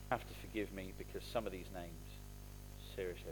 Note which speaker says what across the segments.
Speaker 1: have to forgive me because some of these names, seriously.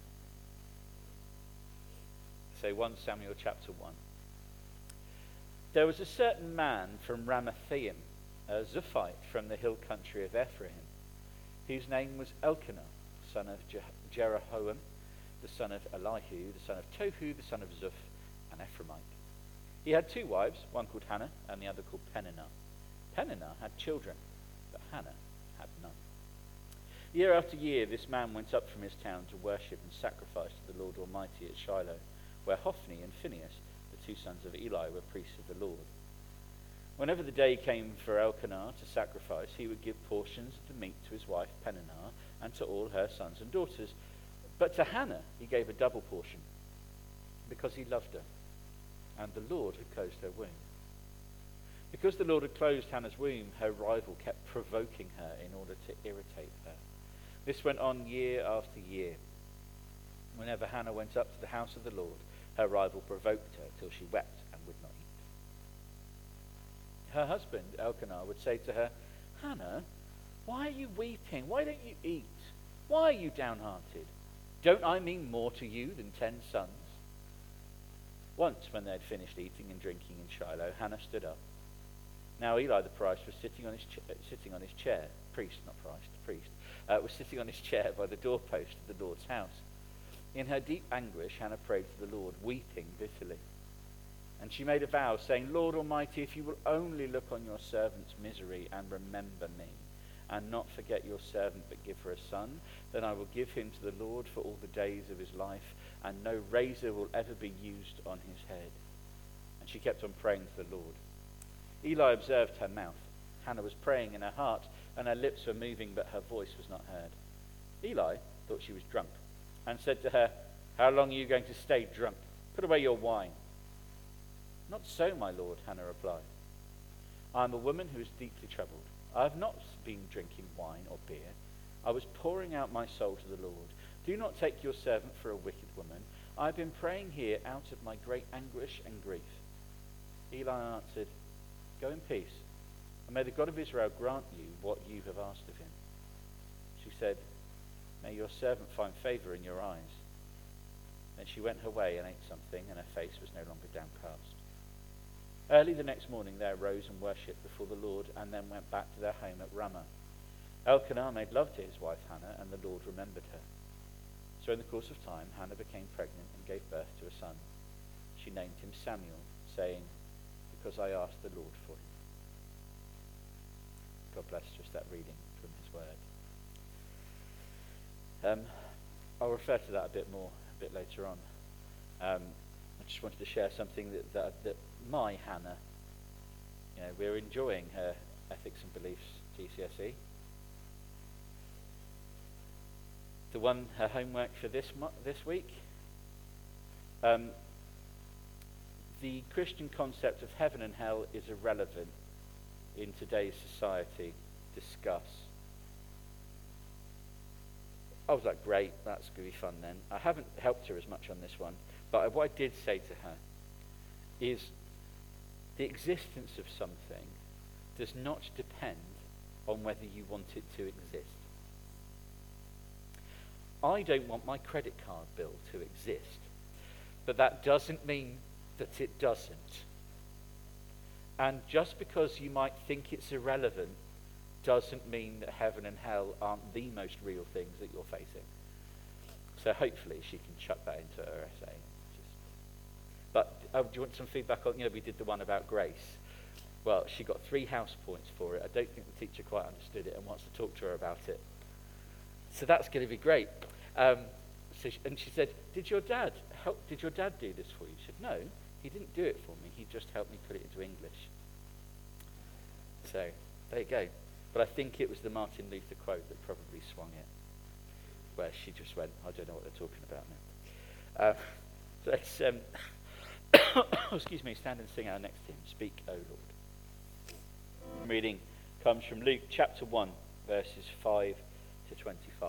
Speaker 1: So 1 Samuel chapter 1. There was a certain man from Ramathaim, a Zuphite from the hill country of Ephraim, whose name was Elkanah, son of Jeroham, the son of Elihu, the son of Tohu, the son of Zuph, an Ephraimite. He had 2 wives, one called Hannah and the other called Peninnah. Peninnah had children, but Hannah had none. Year after year this man went up from his town to worship and sacrifice to the Lord Almighty at Shiloh, where Hophni and Phinehas, the 2 sons of Eli, were priests of the Lord. Whenever the day came for Elkanah to sacrifice, he would give portions of the meat to his wife Peninnah and to all her sons and daughters. But to Hannah he gave a double portion, because he loved her, and the Lord had closed her womb. Because the Lord had closed Hannah's womb, her rival kept provoking her in order to irritate her. This went on year after year. Whenever Hannah went up to the house of the Lord, her rival provoked her till she wept and would not eat. Her husband, Elkanah, would say to her, Hannah, why are you weeping? Why don't you eat? Why are you downhearted? Don't I mean more to you than 10 sons? Once, when they had finished eating and drinking in Shiloh, Hannah stood up. Now Eli the priest was sitting on his chair, priest, not priest, priest, was sitting on his chair by the doorpost of the Lord's house. In her deep anguish, Hannah prayed to the Lord, weeping bitterly. And she made a vow, saying, Lord Almighty, if you will only look on your servant's misery and remember me, and not forget your servant, but give her a son, then I will give him to the Lord for all the days of his life, and no razor will ever be used on his head. And she kept on praying to the Lord. Eli observed her mouth. Hannah was praying in her heart, and her lips were moving, but her voice was not heard. Eli thought she was drunk, and said to her, How long are you going to stay drunk? Put away your wine. Not so, my lord, Hannah replied. I am a woman who is deeply troubled. I have not been drinking wine or beer. I was pouring out my soul to the Lord. Do not take your servant for a wicked woman. I have been praying here out of my great anguish and grief. Eli answered, Go in peace, and may the God of Israel grant you what you have asked of him. She said, May your servant find favor in your eyes. Then she went her way and ate something, and her face was no longer downcast. Early the next morning they arose and worshipped before the Lord, and then went back to their home at Ramah. Elkanah made love to his wife Hannah, and the Lord remembered her. So in the course of time, Hannah became pregnant and gave birth to a son. She named him Samuel, saying, Because I asked the Lord for him. God bless just that reading from his word. I'll refer to that a bit more a bit later on. I just wanted to share something that my Hannah, we're enjoying her ethics and beliefs GCSE. Her homework for this week. The Christian concept of heaven and hell is irrelevant in today's society. Discuss. I was like, great, that's going to be fun then. I haven't helped her as much on this one, but what I did say to her is the existence of something does not depend on whether you want it to exist. I don't want my credit card bill to exist, but that doesn't mean that it doesn't. And just because you might think it's irrelevant doesn't mean that heaven and hell aren't the most real things that you're facing. So hopefully she can chuck that into her essay. But do you want some feedback on, we did the one about grace. Well, she got 3 house points for it. I don't think the teacher quite understood it and wants to talk to her about it. So that's going to be great. And she said, did your dad do this for you? She said, no, he didn't do it for me. He just helped me put it into English. So there you go. But I think it was the Martin Luther quote that probably swung it, where she just went, I don't know what they're talking about now. So let's, excuse me, stand and sing our next hymn, Speak, O Lord. Reading comes from Luke chapter 1, verses 5 to 25.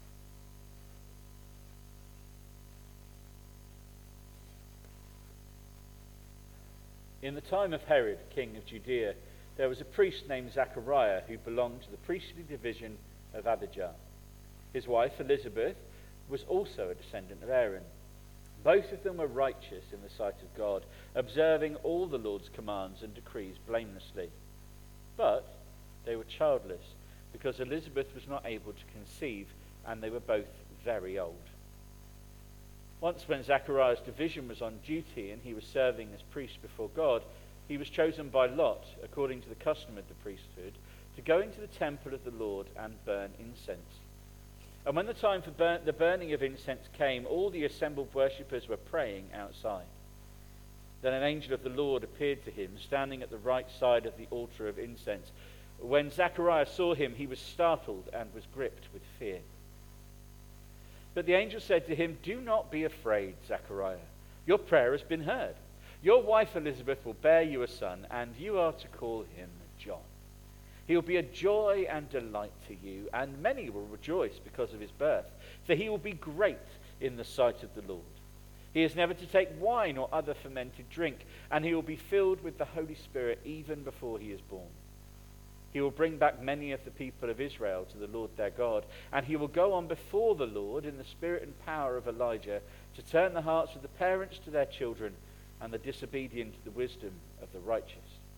Speaker 1: In the time of Herod, king of Judea, there was a priest named Zachariah who belonged to the priestly division of Abijah. His wife, Elizabeth, was also a descendant of Aaron. Both of them were righteous in the sight of God, observing all the Lord's commands and decrees blamelessly. But they were childless, because Elizabeth was not able to conceive, and they were both very old. Once when Zachariah's division was on duty and he was serving as priest before God, he was chosen by lot, according to the custom of the priesthood, to go into the temple of the Lord and burn incense. And when the time for the burning of incense came, all the assembled worshippers were praying outside. Then an angel of the Lord appeared to him, standing at the right side of the altar of incense. When Zachariah saw him, he was startled and was gripped with fear. But the angel said to him, "Do not be afraid, Zachariah. Your prayer has been heard. Your wife Elizabeth will bear you a son, and you are to call him John. He will be a joy and delight to you, and many will rejoice because of his birth, for he will be great in the sight of the Lord. He is never to take wine or other fermented drink, and he will be filled with the Holy Spirit even before he is born. He will bring back many of the people of Israel to the Lord their God, and he will go on before the Lord in the spirit and power of Elijah, to turn the hearts of the parents to their children, and the disobedient to the wisdom of the righteous,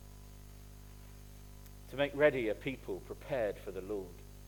Speaker 1: to make ready a people prepared for the Lord."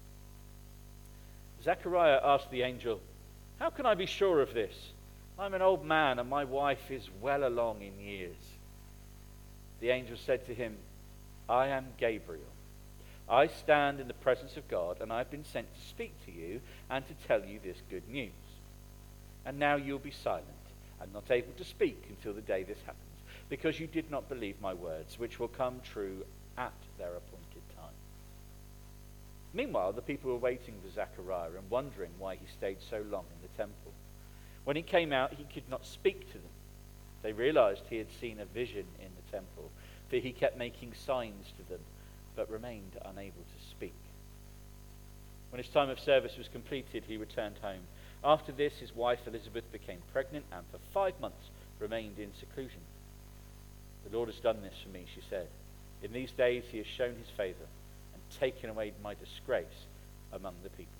Speaker 1: Zechariah asked the angel, "How can I be sure of this? I'm an old man, and my wife is well along in years." The angel said to him, "I am Gabriel. I stand in the presence of God, and I've been sent to speak to you and to tell you this good news. And now you'll be silent and not able to speak until the day this happens, because you did not believe my words, which will come true at their appointed time." Meanwhile, the people were waiting for Zechariah and wondering why he stayed so long in the temple. When he came out, he could not speak to them. They realized he had seen a vision in the temple, for he kept making signs to them, but remained unable to speak. When his time of service was completed, he returned home. After this, his wife Elizabeth became pregnant, and for 5 months remained in seclusion. "The Lord has done this for me," she said. "In these days he has shown his favor and taken away my disgrace among the people."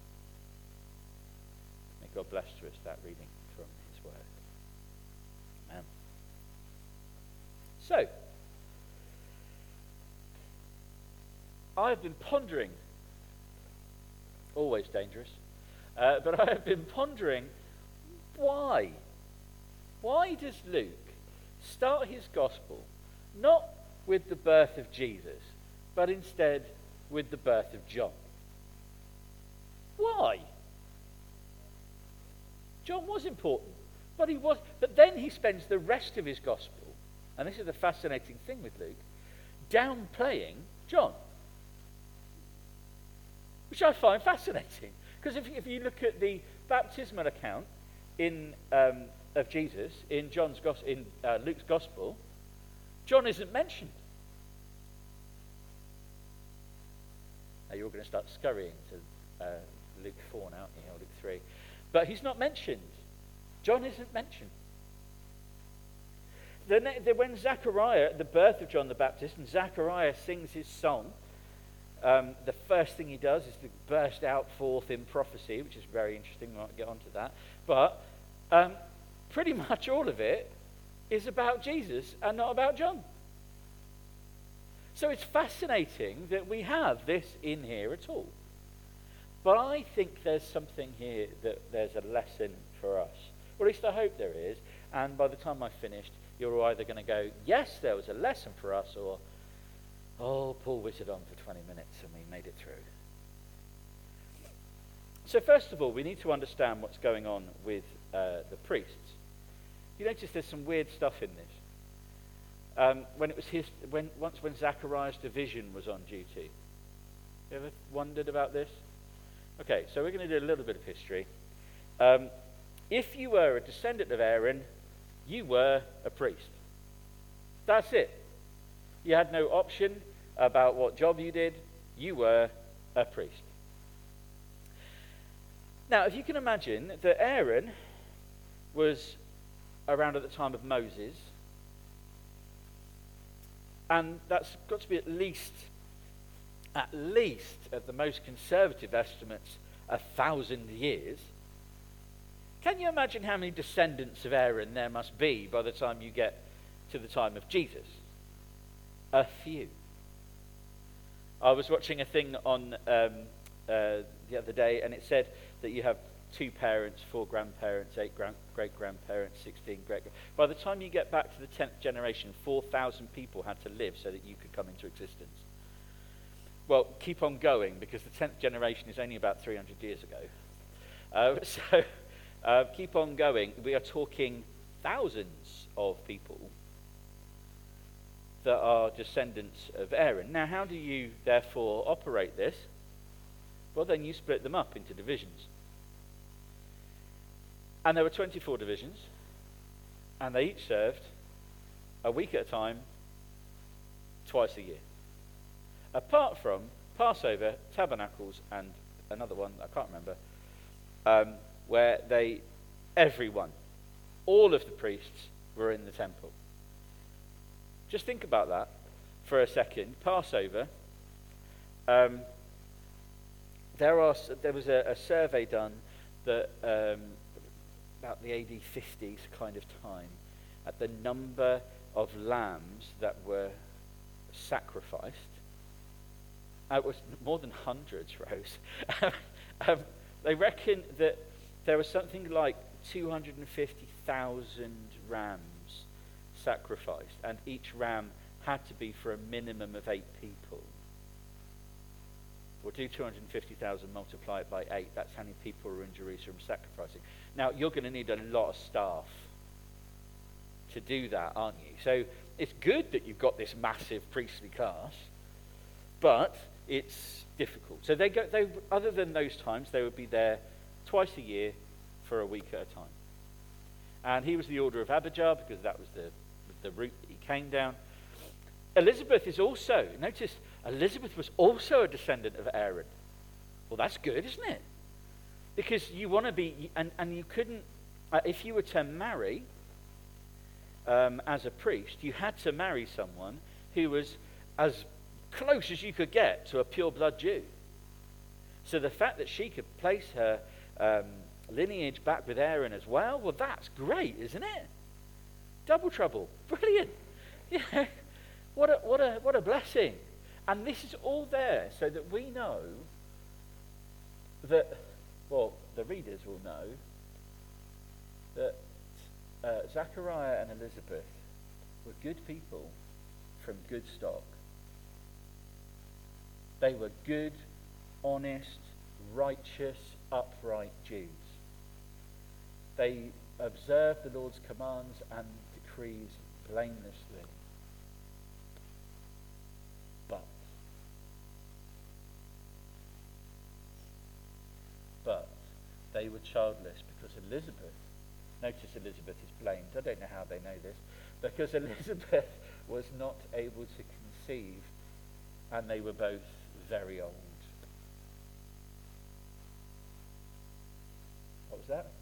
Speaker 1: May God bless to us that reading from his word. Amen. So, I have been pondering, always dangerous, but I have been pondering why. Why does Luke start his gospel not with the birth of Jesus, but instead with the birth of John? Why? John was important, but then he spends the rest of his gospel, and this is the fascinating thing with Luke, downplaying John, which I find fascinating. Because if you look at the baptismal account of Jesus in Luke's gospel, John isn't mentioned. Now you're going to start scurrying to Luke 4 now, aren't you, or Luke 3. But he's not mentioned. John isn't mentioned. When Zechariah, at the birth of John the Baptist, and Zechariah sings his song, the first thing he does is to burst out forth in prophecy, which is very interesting. We won't get onto that. But pretty much all of it is about Jesus and not about John. So it's fascinating that we have this in here at all. But I think there's something here that there's a lesson for us. Or at least I hope there is. And by the time I've finished, you're either going to go, yes, there was a lesson for us, or, oh, Paul whistled on for 20 minutes and we made it through. So first of all, we need to understand what's going on with the priests. You notice there's some weird stuff in this. When Zachariah's division was on duty. You ever wondered about this? Okay, so we're going to do a little bit of history. If you were a descendant of Aaron, you were a priest. That's it. You had no option about what job you did. You were a priest. Now, if you can imagine that Aaron was around at the time of Moses, and that's got to be at least at least, at the most conservative estimates, 1,000 years. Can you imagine how many descendants of Aaron there must be by the time you get to the time of Jesus? A few. I was watching a thing on the other day, and it said that you have 2 parents, 4 grandparents, 8 great-grandparents, 16 great. By the time you get back to the 10th generation, 4,000 people had to live so that you could come into existence. Well, keep on going, because the 10th generation is only about 300 years ago. Keep on going. We are talking thousands of people that are descendants of Aaron. Now, how do you therefore operate this? Well, then you split them up into divisions. And there were 24 divisions, and they each served a week at a time, twice a year. Apart from Passover, Tabernacles, and another one, I can't remember, where everyone, all of the priests were in the temple. Just think about that for a second. Passover, there was a survey done that about the AD 50s kind of time, at the number of lambs that were sacrificed. It was more than hundreds, Rose. They reckon that there was something like 250,000 rams sacrificed, and each ram had to be for a minimum of 8 people. We'll do 250,000, multiply it by 8. That's how many people are in Jerusalem sacrificing. Now, you're going to need a lot of staff to do that, aren't you? So it's good that you've got this massive priestly class, but it's difficult. So they other than those times, they would be there twice a year for a week at a time. And he was the order of Abijah, because that was the route that he came down. Elizabeth is also, notice, Elizabeth was also a descendant of Aaron. Well, that's good, isn't it? Because you want to be, and you couldn't, if you were to marry as a priest, you had to marry someone who was as close as you could get to a pure blood Jew. So the fact that she could place her lineage back with Aaron as well, that's great, isn't it? Double trouble. Brilliant. Yeah. What a blessing. And this is all there so that we know that, the readers will know that Zachariah and Elizabeth were good people from good stock. They were good, honest, righteous, upright Jews. They observed the Lord's commands and decrees blamelessly. But they were childless because Elizabeth, notice Elizabeth is blamed. I don't know how they know this. Because Elizabeth was not able to conceive, and they were both very old. What was that?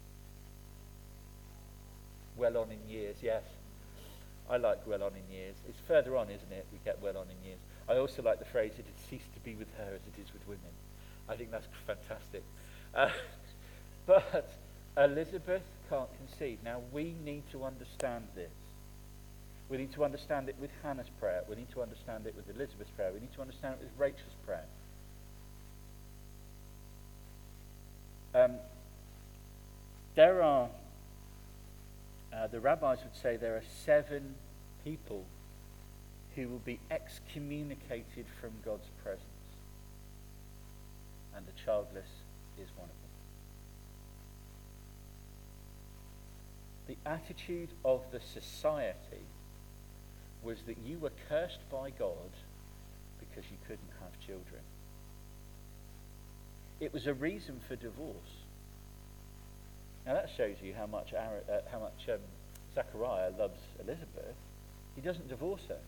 Speaker 1: Well on in years, yes. I like well on in years. It's further on, isn't it? We get well on in years. I also like the phrase, it had ceased to be with her as it is with women. I think that's fantastic. But Elizabeth can't conceive. Now, we need to understand this. We need to understand it with Hannah's prayer. We need to understand it with Elizabeth's prayer. We need to understand it with Rachel's prayer. There are, the rabbis would say there are 7 people who will be excommunicated from God's presence. And the childless is one of them. The attitude of the society was that you were cursed by God because you couldn't have children. It was a reason for divorce. Now that shows you how much Zachariah loves Elizabeth. He doesn't divorce her.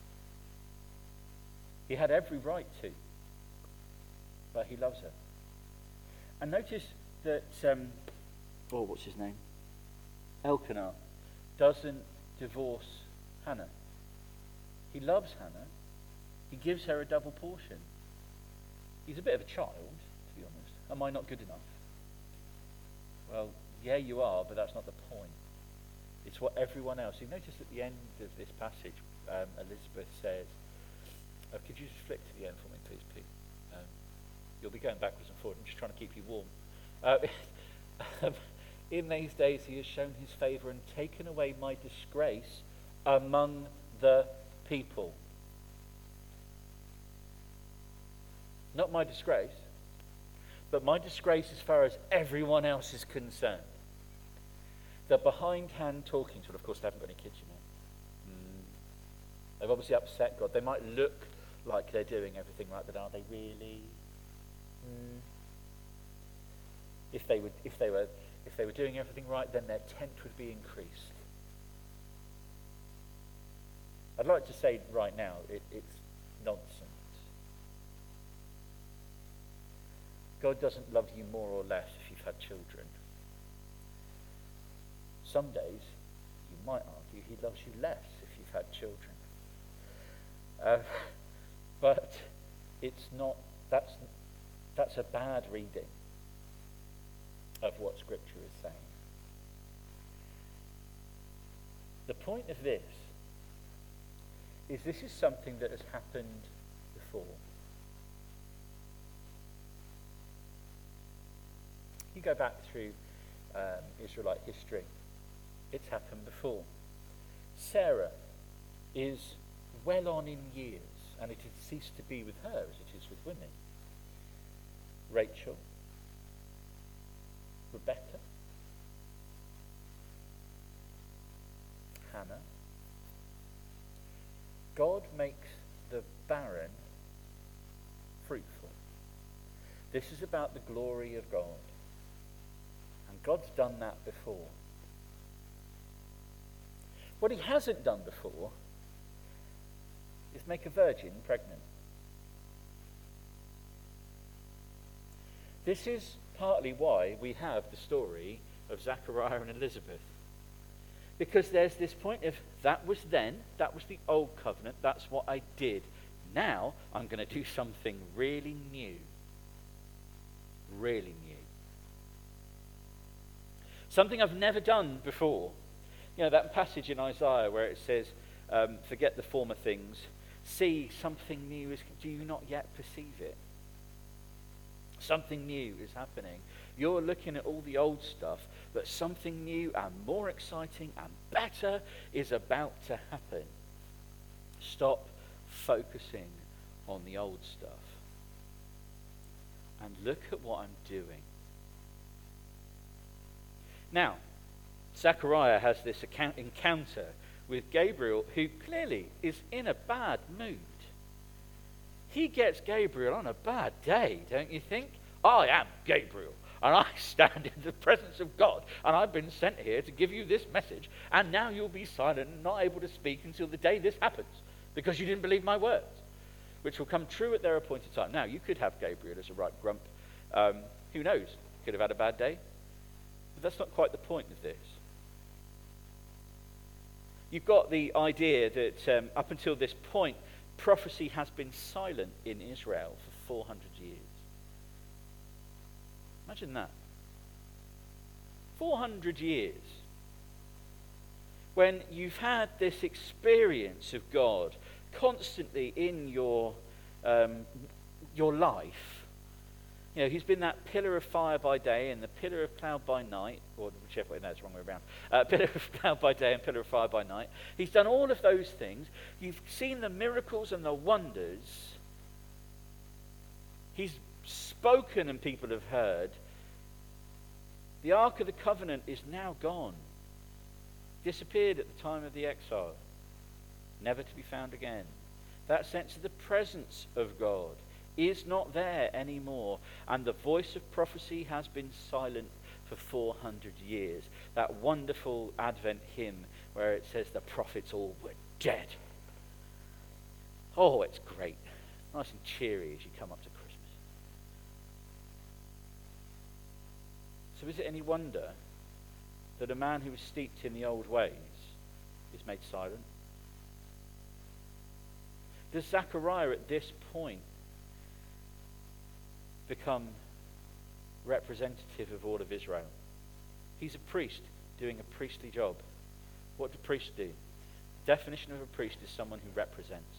Speaker 1: He had every right to, but he loves her. And notice that, what's his name? Elkanah doesn't divorce Hannah. He loves Hannah. He gives her a double portion. He's a bit of a child, to be honest. Am I not good enough? Well, yeah, you are, but that's not the point. It's what everyone else. You notice at the end of this passage, Elizabeth says, could you just flick to the end for me, please, Pete? You'll be going backwards and forward. I'm just trying to keep you warm. In these days he has shown his favour and taken away my disgrace among the people. Not my disgrace, but my disgrace as far as everyone else is concerned. The behindhand talking to, of course they haven't got any kids, you know. They've obviously upset God. They might look like they're doing everything right, but are they really? If they were doing everything right, then their tent would be increased. I'd like to say right now, it's nonsense. God doesn't love you more or less if you've had children. Some days, you might argue, he loves you less if you've had children. But it's not, that's a bad reading of what Scripture is saying. The point of this is something that has happened before. You go back through Israelite history, it's happened before. Sarah is well on in years, and it has ceased to be with her as it is with women. Rachel, Rebecca, Hannah. God makes the barren fruitful. This is about the glory of God. And God's done that before. What he hasn't done before is make a virgin pregnant. This is partly why we have the story of Zachariah and Elizabeth. Because there's this point of, that was then, that was the old covenant, that's what I did. Now I'm going to do something really new. Really new. Something I've never done before. You know, that passage in Isaiah where it says, forget the former things, see something new is, do you not yet perceive it? Something new is happening. You're looking at all the old stuff, but something new and more exciting and better is about to happen. Stop focusing on the old stuff and look at what I'm doing. Now, Zechariah has this encounter with Gabriel, who clearly is in a bad mood. He gets Gabriel on a bad day, don't you think? I am Gabriel, and I stand in the presence of God, and I've been sent here to give you this message, and now you'll be silent and not able to speak until the day this happens, because you didn't believe my words, which will come true at their appointed time. Now, you could have Gabriel as a right grump. Who knows? Could have had a bad day. But that's not quite the point of this. You've got the idea that up until this point, prophecy has been silent in Israel for 400 years. Imagine that. 400 years. When you've had this experience of God constantly in your life. You know, he's been that pillar of fire by day and the pillar of cloud by night, or whichever way, no, it's the wrong way around. Pillar of cloud by day and pillar of fire by night. He's done all of those things. You've seen the miracles and the wonders. He's spoken and people have heard. The Ark of the Covenant is now gone. Disappeared at the time of the exile. Never to be found again. That sense of the presence of God is not there anymore, and the voice of prophecy has been silent for 400 years. That wonderful Advent hymn where it says the prophets all were dead. Oh, it's great. Nice and cheery as you come up to Christmas. So is it any wonder that a man who was steeped in the old ways is made silent? Does Zechariah at this point become representative of all of Israel. He's a priest doing a priestly job. What do priests do? The definition of a priest is someone who represents.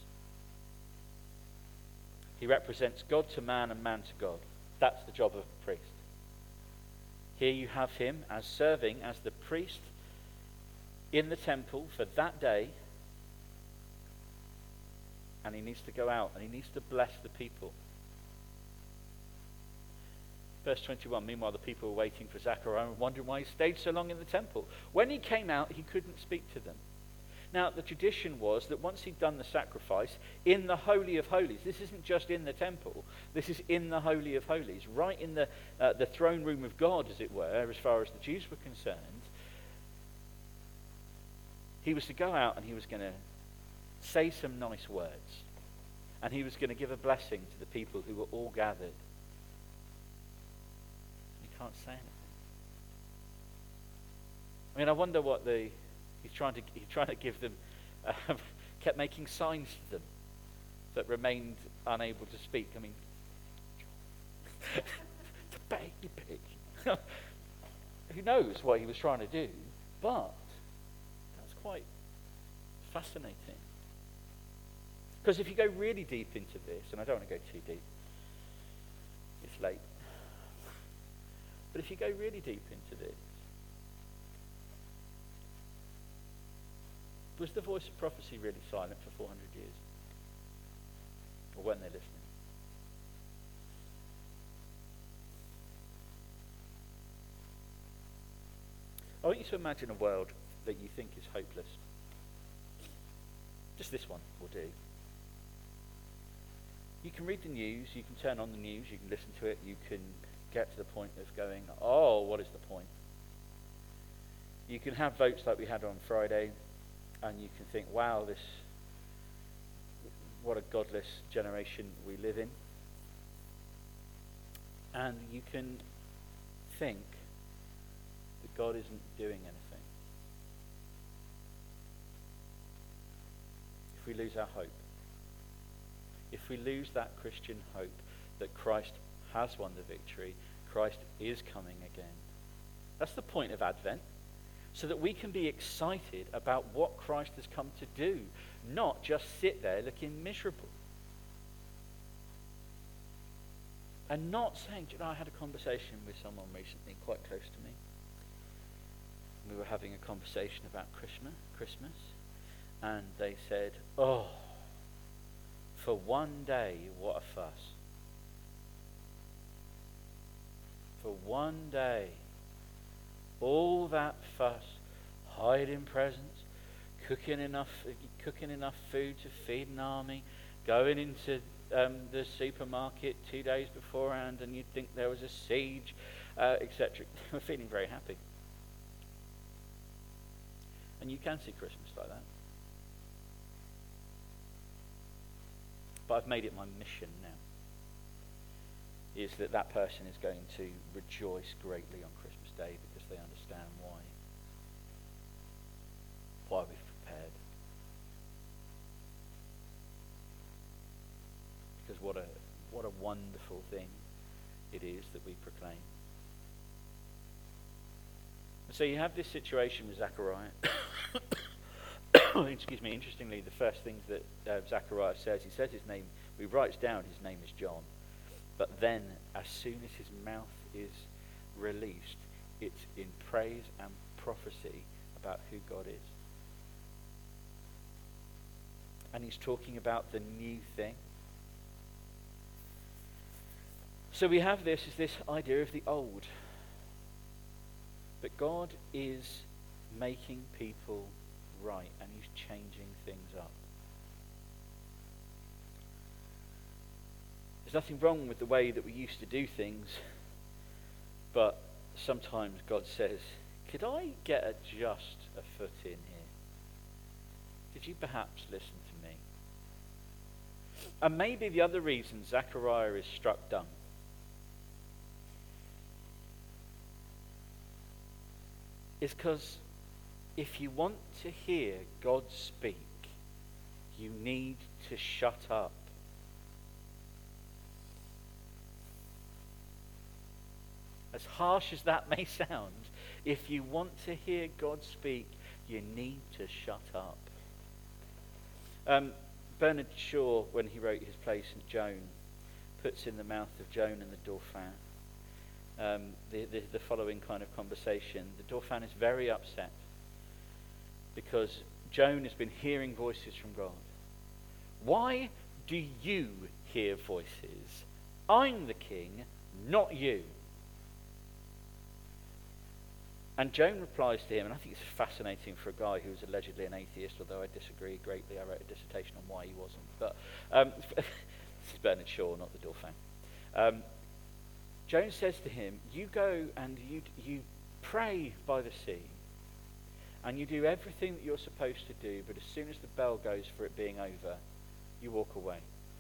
Speaker 1: He represents God to man and man to God. That's the job of a priest. Here you have him as serving as the priest in the temple for that day, and he needs to go out and he needs to bless the people. Verse 21, meanwhile the people were waiting for Zechariah and wondering why he stayed so long in the temple. When he came out, he couldn't speak to them. Now, the tradition was that once he'd done the sacrifice in the Holy of Holies, this isn't just in the temple, this is in the Holy of Holies, right in the throne room of God, as it were, as far as the Jews were concerned. He was to go out and he was going to say some nice words. And he was going to give a blessing to the people who were all gathered. He can't say anything. I mean, I wonder what he's trying to give them, kept making signs to them that remained unable to speak. I mean, the baby. Who knows what he was trying to do, but that's quite fascinating. Because if you go really deep into this, and I don't want to go too deep, it's late, but if you go really deep into this, was the voice of prophecy really silent for 400 years? Or weren't they listening? I want you to imagine a world that you think is hopeless. Just this one will do. You can read the news, you can turn on the news, you can listen to it, you can get to the point of going, oh, what is the point? You can have votes like we had on Friday, and you can think, wow, what a godless generation we live in. And you can think that God isn't doing anything. If we lose our hope, if we lose that Christian hope that Christ has won the victory, Christ is coming again. That's the point of Advent. So that we can be excited about what Christ has come to do, not just sit there looking miserable. And not saying, I had a conversation with someone recently quite close to me. We were having a conversation about Christmas, and they said, oh, for one day, what a fuss. For one day, all that fuss, hiding presents, cooking enough food to feed an army, going into the supermarket 2 days beforehand, and you'd think there was a siege, etc. We're feeling very happy. And you can see Christmas like that. But I've made it my mission now, is that person is going to rejoice greatly on Christmas Day because they understand why we've prepared. Because what a wonderful thing it is that we proclaim. So you have this situation with Zechariah. Excuse me. Interestingly, the first things that Zechariah says, he says his name, he writes down his name is John. But then, as soon as his mouth is released, it's in praise and prophecy about who God is. And he's talking about the new thing. So we have this idea of the old. But God is making people right, and he's changing things up. There's nothing wrong with the way that we used to do things, but sometimes God says, could I get just a foot in here? Could you perhaps listen to me? And maybe the other reason Zechariah is struck dumb is because if you want to hear God speak, you need to shut up. As harsh as that may sound, if you want to hear God speak, you need to shut up. Bernard Shaw, when he wrote his play St. Joan, puts in the mouth of Joan and the Dauphin the following kind of conversation. The Dauphin is very upset because Joan has been hearing voices from God. Why do you hear voices? I'm the king, not you. And Joan replies to him, and I think it's fascinating for a guy who was allegedly an atheist, although I disagree greatly. I wrote a dissertation on why he wasn't. But this is Bernard Shaw, not the Dauphin. Joan says to him, you go and you pray by the sea, and you do everything that you're supposed to do, but as soon as the bell goes for it being over, you walk away.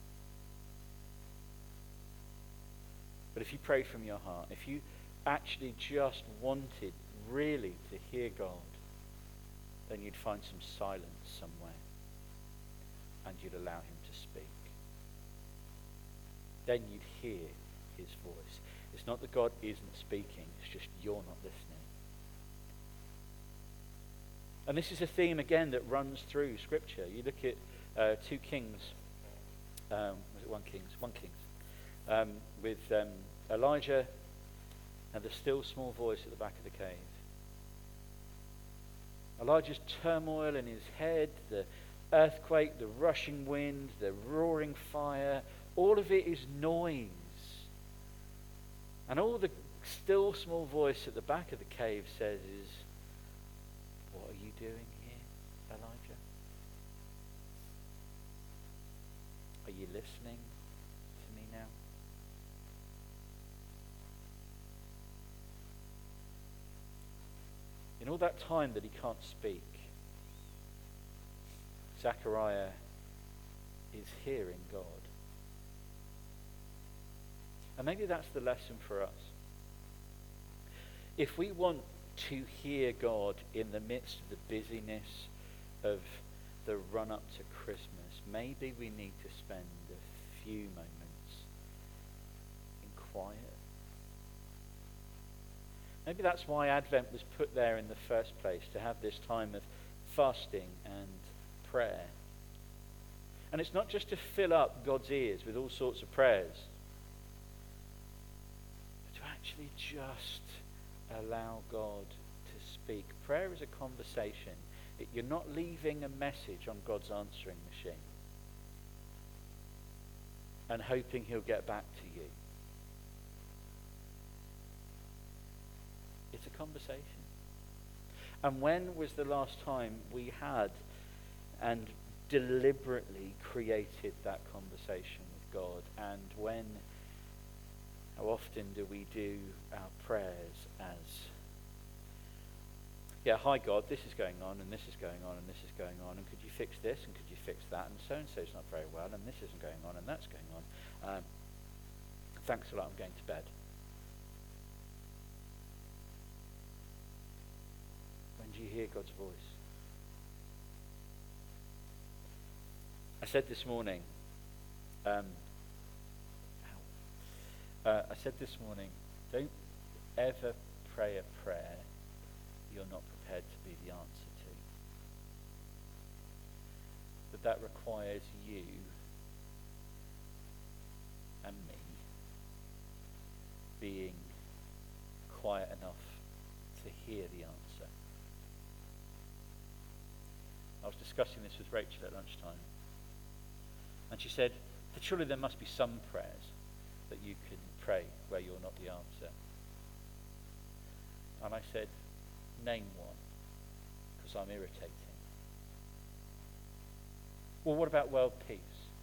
Speaker 1: But if you pray from your heart, if you actually just wanted really to hear God, then you'd find some silence somewhere and you'd allow him to speak. Then you'd hear his voice. It's not that God isn't speaking, it's just you're not listening. And this is a theme again that runs through Scripture. You look at 2 Kings, was it 1 Kings? 1 Kings, with Elijah and the still small voice at the back of the cave. Elijah's turmoil in his head, the earthquake, the rushing wind, the roaring fire, all of it is noise. And all the still small voice at the back of the cave says is, what are you doing here, Elijah? Are you listening to me now? In all that time that he can't speak, Zechariah is hearing God. And maybe that's the lesson for us. If we want to hear God in the midst of the busyness of the run-up to Christmas, maybe we need to spend a few moments in quiet. Maybe that's why Advent was put there in the first place, to have this time of fasting and prayer. And it's not just to fill up God's ears with all sorts of prayers, but to actually just allow God to speak. Prayer is a conversation. You're not leaving a message on God's answering machine and hoping he'll get back to you. It's a conversation. And when was the last time we had and deliberately created that conversation with God? And how often do we do our prayers as, yeah, hi God, this is going on, and this is going on, and this is going on, and could you fix this, and could you fix that, and so-and-so's not very well, and this isn't going on, and that's going on. Thanks a lot, I'm going to bed. When do you hear God's voice? I said this morning, don't ever pray a prayer you're not prepared to be the answer to. But that requires you and me being quiet enough to hear the answer. I was discussing this with Rachel at lunchtime, and she said that surely there must be some prayers that you can pray where you're not the answer. And I said, name one, because I'm irritating. Well, what about world peace?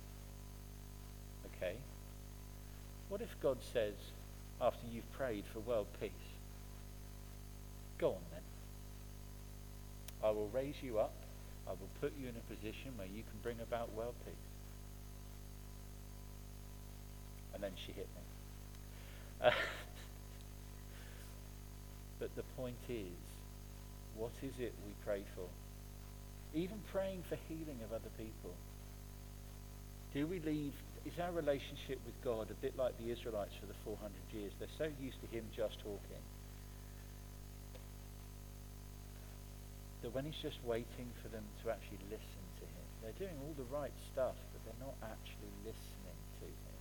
Speaker 1: Okay. What if God says, after you've prayed for world peace, go on then. I will raise you up. I will put you in a position where you can bring about world peace. And then she hit me. But the point is, what is it we pray for? Even praying for healing of other people. Do we leave is our relationship with God a bit like the Israelites for the 400 years? They're so used to him just talking that when he's just waiting for them to actually listen to him, they're doing all the right stuff, but they're not actually listening to him.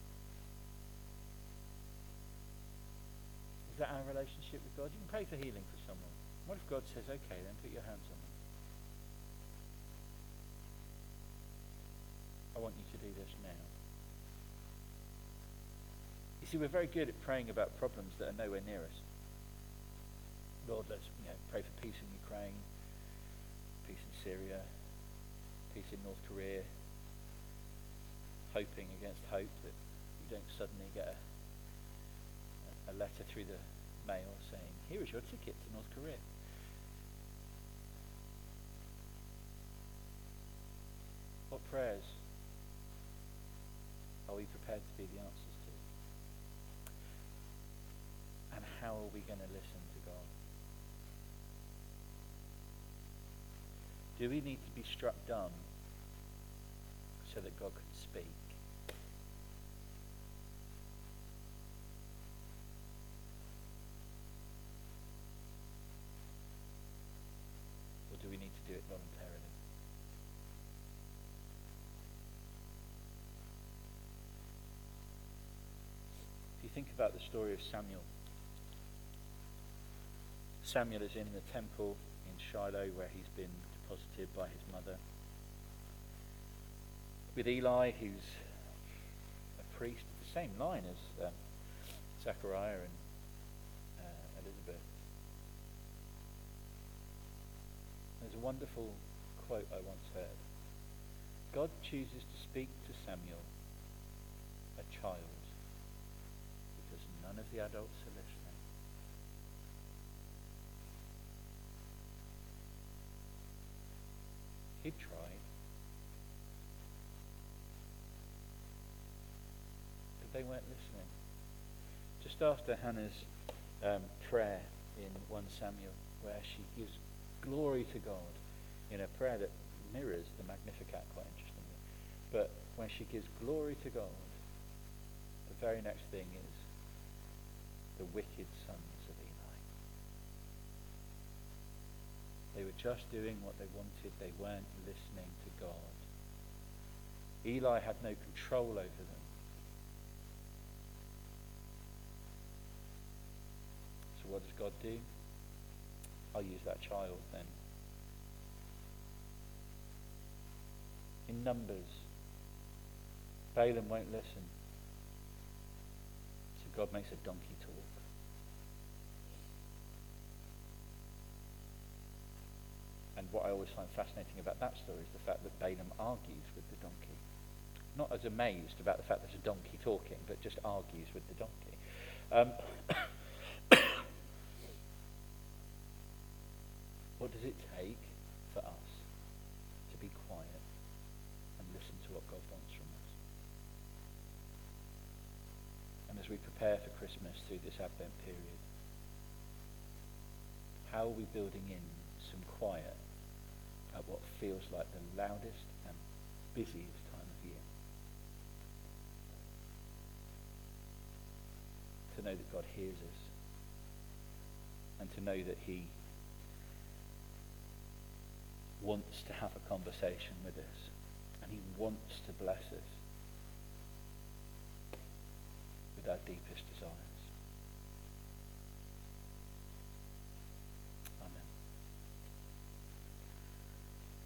Speaker 1: Is that our relationship with God? You can pray for healing for someone. What if God says, okay, then put your hands on them. I want you to do this now. You see, we're very good at praying about problems that are nowhere near us. Lord, let's pray for peace in Ukraine, peace in Syria, peace in North Korea, hoping against hope that you don't suddenly get a letter through the mail saying, here is your ticket to North Korea. What prayers are we prepared to be the answers to? And how are we going to listen to God? Do we need to be struck dumb so that God can speak? Or do we need to do it voluntarily? If you think about the story of Samuel, Samuel is in the temple in Shiloh where he's been deposited by his mother, with Eli, who's a priest of the same line as Zechariah and Elizabeth. There's a wonderful quote I once heard. God chooses to speak to Samuel, a child, because none of the adults are listening. He tried, but they weren't listening. Just after Hannah's prayer in 1 Samuel, where she gives glory to God in a prayer that mirrors the Magnificat quite interestingly, but when she gives glory to God, the very next thing is the wicked sons of Eli. They were just doing what they wanted. They weren't listening to God. Eli had no control over them. So what does God do? I'll use that child then. In Numbers, Balaam won't listen. So God makes a donkey talk. And what I always find fascinating about that story is the fact that Balaam argues with the donkey. Not as amazed about the fact there's a donkey talking, but just argues with the donkey. What does it take for us to be quiet and listen to what God wants from us? And as we prepare for Christmas through this Advent period, how are we building in some quiet at what feels like the loudest and busiest time of year? To know that God hears us, and to know that he wants to have a conversation with us, and he wants to bless us with our deepest desires.